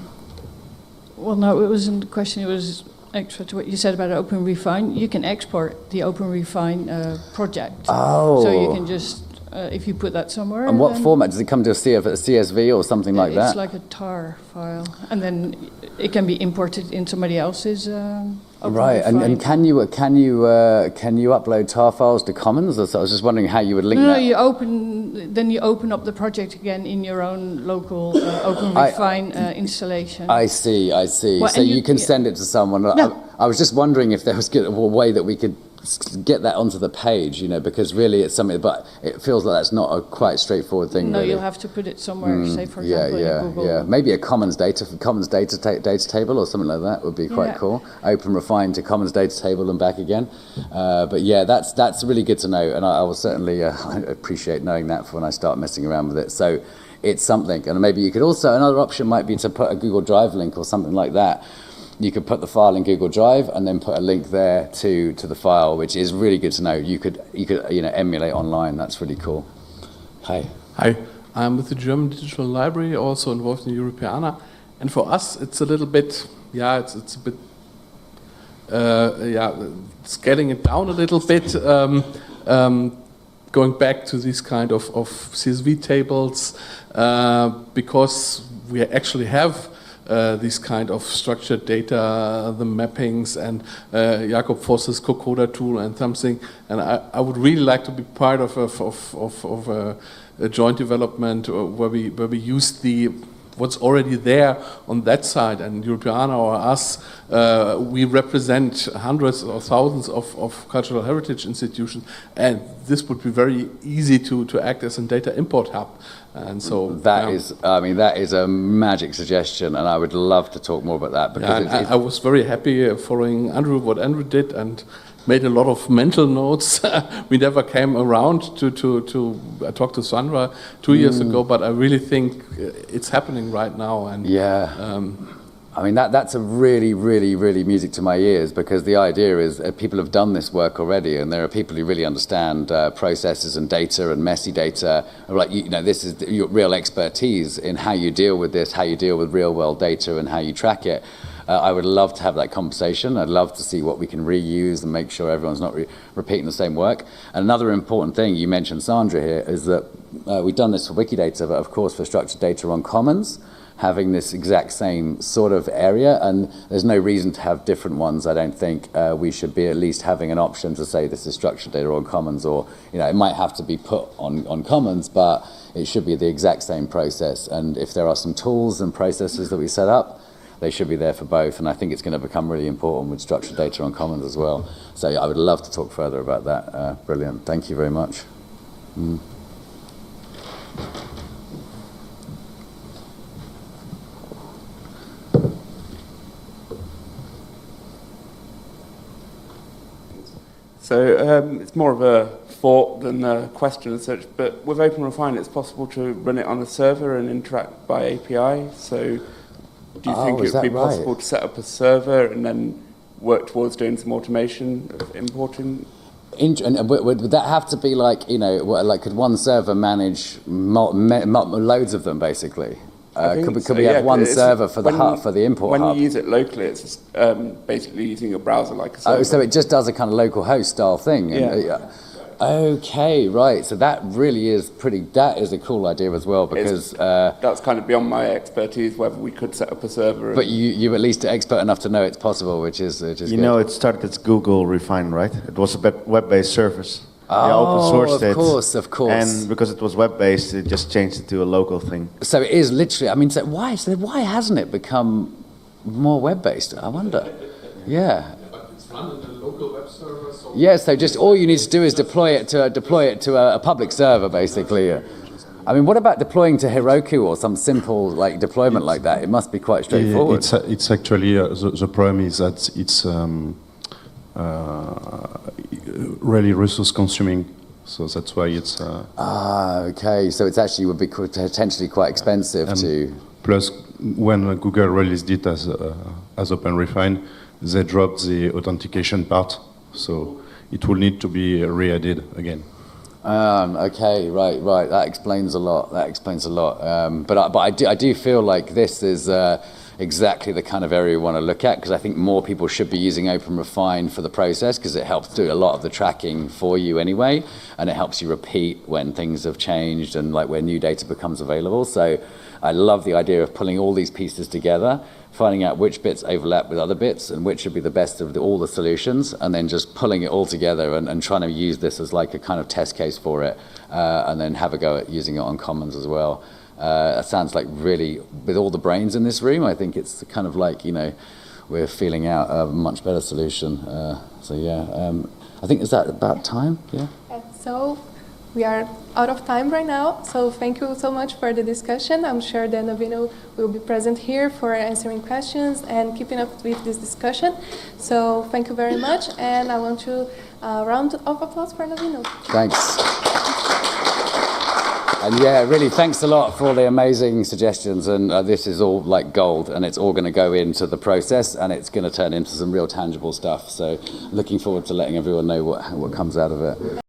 Well, no, it wasn't a question. It was extra to what you said about Open Refine. You can export the Open Refine uh, project. Oh. So you can just, uh, if you put that somewhere. And what then format? Does it come to a C S V or something like it's that? like a tar file. And then it can be imported in somebody else's um, Open Right, and, and Refine. can you can you uh, can you upload tar files to Commons? So I was just wondering how you would link No, no, that. you open, then you open up the project again in your own local uh, Open I- Refine uh, installation. I see, I see. Well, so and you, you- can yeah. send it to someone. No. I, I was just wondering if there was a way that we could s- get that onto the page, you know, because really it's something, but it feels like that's not a quite straightforward thing. no, really. you'll have to put it somewhere, say for Yeah, example yeah, in Google. yeah. Maybe a Commons data Commons data ta- data table or something like that would be quite Yeah. cool. Open Refine to Commons data table and back again. Uh, but yeah, that's that's really good to know, and I, I will certainly uh, appreciate knowing that for when I start messing around with it. So it's something, and maybe you could also another option might be to put a Google Drive link or something like that. you could put the file in Google Drive and then put a link there to to the file, which is really good to know. You could you could you know emulate online. That's really cool. Hi. Hi. I'm with the German Digital Library, also involved in Europeana, and for us it's a little bit, yeah, it's it's a bit, uh, yeah, scaling it down a little bit, um, um, going back to these kind of, of C S V tables, uh, because we actually have uh, these kind of structured data, the mappings, and uh, Jakob Voss's Cocoda tool and something, and I, I would really like to be part of of of of, of a, a joint development where we where we use the what's already there on that side, and Europeana or us, uh, we represent hundreds or thousands of, of cultural heritage institutions, and this would be very easy to, to act as a data import hub. And so that yeah. is, I mean, that is a magic suggestion, and I would love to talk more about that because yeah, it, it, I, I was very happy uh, following Andrew, what Andrew did, and made a lot of mental notes. We never came around to, to, to I talked to Sandra two mm. years ago, but I really think it's happening right now. And yeah. Um, I mean, that that's a really, really, really music to my ears, because the idea is uh, people have done this work already, and there are people who really understand uh, processes and data and messy data. Like, you, you know, this is the, your real expertise in how you deal with this, how you deal with real world data and how you track it. Uh, I would love to have that conversation. I'd love to see what we can reuse and make sure everyone's not re repeating the same work. And another important thing, you mentioned Sandra here, is that uh, we've done this for Wikidata, but of course for structured data on Commons, having this exact same sort of area, and there's no reason to have different ones. I don't think uh, we should be at least having an option to say this is structured data on Commons, or you know, it might have to be put on, on Commons, but it should be the exact same process. And if there are some tools and processes that we set up, they should be there for both, and I think it's going to become really important with structured data on Commons as well. So I would love to talk further about that. Uh, brilliant. Thank you very much. Mm. So um, it's more of a thought than a question as such, but with OpenRefine it's possible to run it on a server and interact by A P I. So do you oh, think it would be right? possible to set up a server and then work towards doing some automation of importing? In, and would, would that have to be like, you know, like could one server manage mul me, mul loads of them basically? Uh, could we, could so, we yeah, have one server for the when, hub, for the import when hub? When you use it locally, it's just, um, basically using your browser like a server. Oh, so it just does a kind of local host style thing. Yeah. And, uh, okay, right. So that really is pretty, that is a cool idea as well, because... Uh, that's kind of beyond my expertise, whether we could set up a server. But you, you're at least expert enough to know it's possible, which is, which is You good. know, it started as Google Refine, right? It was a web-based service. Oh, they open sourced of it, course, of course. And because it was web-based, it just changed it to a local thing. So it is literally, I mean, so why, so why hasn't it become more web-based? I wonder. Yeah. It's run in a local web server. So yeah, so just all you need to do is deploy it to, deploy it to a, a public server, basically. I mean, what about deploying to Heroku or some simple like deployment it's, like that? It must be quite straightforward. It's, it's actually, uh, the, the problem is that it's um, uh, really resource consuming, so that's why it's... Uh, ah, okay, so it actually would be potentially quite expensive and to... Plus, when Google released it as, uh, as OpenRefine, they dropped the authentication part, so it will need to be re-added again. Um, okay, right, right. That explains a lot. That explains a lot. Um, but I, but I do, I do feel like this is uh, exactly the kind of area we want to look at, because I think more people should be using OpenRefine for the process, because it helps do a lot of the tracking for you anyway, and it helps you repeat when things have changed and like where new data becomes available. So I love the idea of pulling all these pieces together, finding out which bits overlap with other bits and which would be the best of the, all the solutions, and then just pulling it all together and, and trying to use this as like a kind of test case for it, uh, and then have a go at using it on Commons as well. Uh, that sounds like really, with all the brains in this room, I think it's kind of like, you know, we're feeling out a much better solution. Uh, so yeah, um, I think, is that about time? Yeah. So we are out of time right now, so thank you so much for the discussion. I'm sure that Navino will be present here for answering questions and keeping up with this discussion. So thank you very much, and I want to uh, round of applause for Navino. Thanks. And yeah, really, thanks a lot for all the amazing suggestions. And uh, this is all like gold, and it's all going to go into the process, and it's going to turn into some real tangible stuff. So looking forward to letting everyone know what, what comes out of it.